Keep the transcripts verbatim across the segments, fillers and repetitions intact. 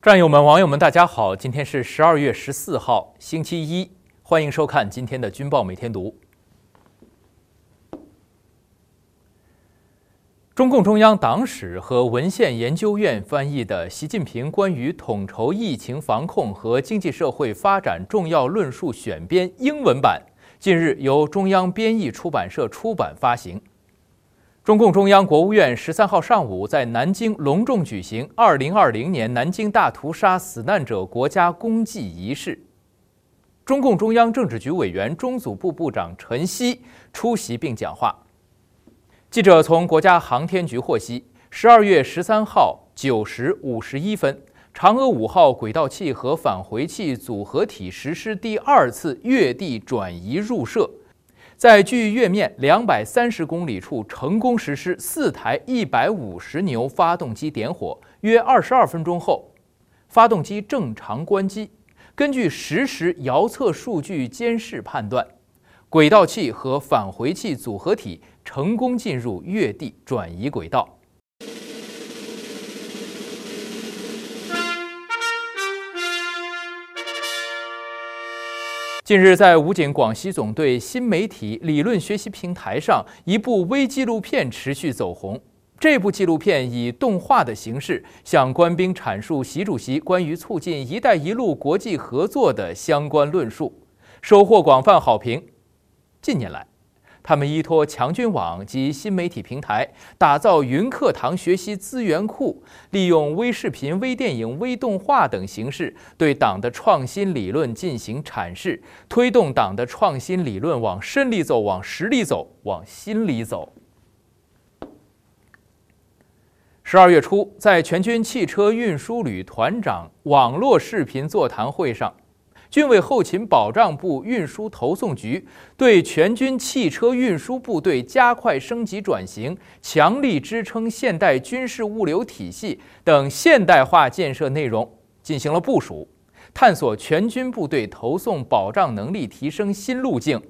战友们、网友们，大家好！今天是十二月十四号，星期一，欢迎收看今天的军报每天读。中共中央党史和文献研究院翻译的《习近平关于统筹疫情防控和经济社会发展重要论述选编》英文版，近日由中央编译出版社出版发行。中共中央、国务院十三号上午在南京隆重举行二零二零年南京大屠杀死难者国家公祭仪式。中共中央政治局委员、中组部部长陈希出席并讲话。记者从国家航天局获悉，十二月十三号九时五十一分，嫦娥五号轨道器和返回器组合体实施第二次月地转移入射。在距月面两百三十公里处成功实施四台一百五十牛发动机点火，约二十二分钟后，发动机正常关机。根据实时遥测数据监视判断，轨道器和返回器组合体成功进入月地转移轨道。近日，在武警广西总队新媒体理论学习平台上，一部微纪录片持续走红。这部纪录片以动画的形式向官兵阐述习主席关于促进“一带一路”国际合作的相关论述，收获广泛好评。近年来，他们依托强军网及新媒体平台，打造云课堂学习资源库，利用微视频、微电影、微动画等形式，对党的创新理论进行阐释，推动党的创新理论往深里走、往实里走、往心里走。十二月初，在全军汽车运输旅团长网络视频座谈会上，军委后勤保障部运输投送局对全军汽车运输部队加快升级转型、强力支撑现代军事物流体系等现代化建设内容进行了部署，探索全军部队投送保障能力提升新路径。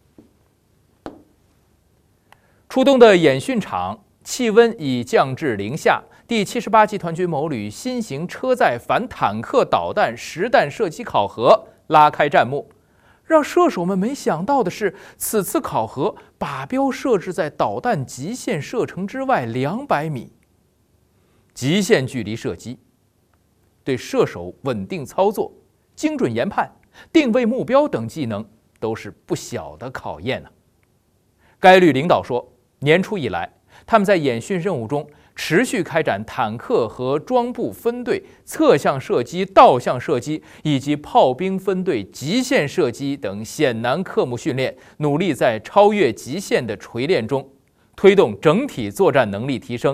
出动的演训场气温已降至零下，第七十八集团军某旅新型车载反坦克导弹实弹射击考核拉开战幕。让射手们没想到的是，此次考核靶标设置在导弹极限射程之外两百米，极限距离射击对射手稳定操作、精准研判、定位目标等技能都是不小的考验啊。该旅领导说，年初以来，他们在演训任务中持续开展坦克和装步分队侧向射击、倒向射击以及炮兵分队极限射击等险难科目训练，努力在超越极限的锤炼中推动整体作战能力提升。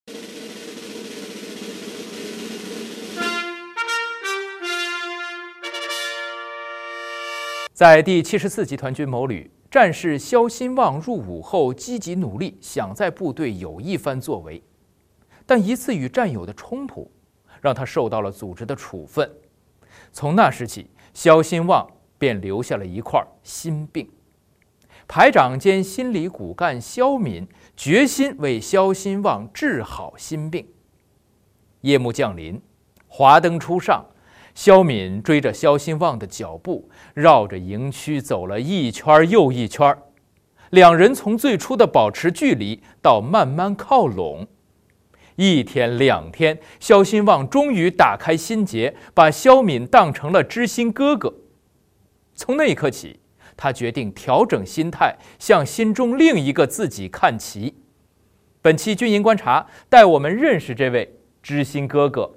在第七十四集团军某旅，战士肖新旺入伍后积极努力，想在部队有一番作为，但一次与战友的冲突让他受到了组织的处分。从那时起，肖新旺便留下了一块心病。排长兼心理骨干肖敏决心为肖新旺治好心病。夜幕降临，华灯初上，肖敏追着肖新旺的脚步，绕着营区走了一圈又一圈。两人从最初的保持距离到慢慢靠拢。一天两天，肖新旺终于打开心结，把肖敏当成了知心哥哥。从那一刻起，他决定调整心态，向心中另一个自己看齐。本期军营观察带我们认识这位知心哥哥。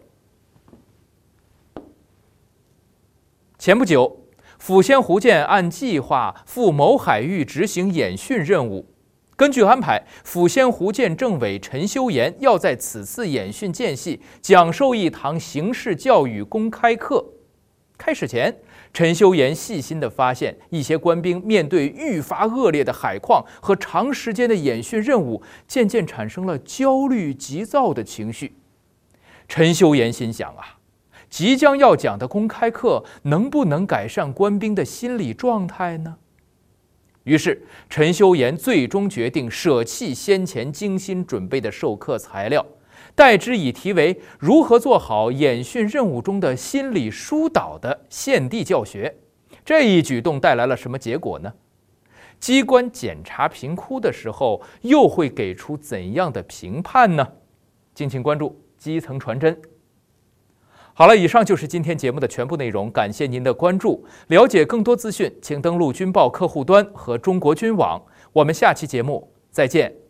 前不久，抚仙湖舰按计划赴某海域执行演训任务。根据安排，抚仙湖舰政委陈修炎要在此次演训间隙讲授一堂刑事教育公开课。开始前，陈修炎细心地发现，一些官兵面对愈发恶劣的海况和长时间的演训任务，渐渐产生了焦虑急躁的情绪。陈修炎心想啊，即将要讲的公开课能不能改善官兵的心理状态呢？于是，陈修炎最终决定舍弃先前精心准备的授课材料， 代之以题为“如何做好演训任务中的心理疏导”的现地教学。这一举动带来了什么结果呢？机关检查评估的时候，又会给出怎样的评判呢？敬请关注基层传真。好了，以上就是今天节目的全部内容，感谢您的关注。了解更多资讯，请登录军报客户端和中国军网。我们下期节目再见。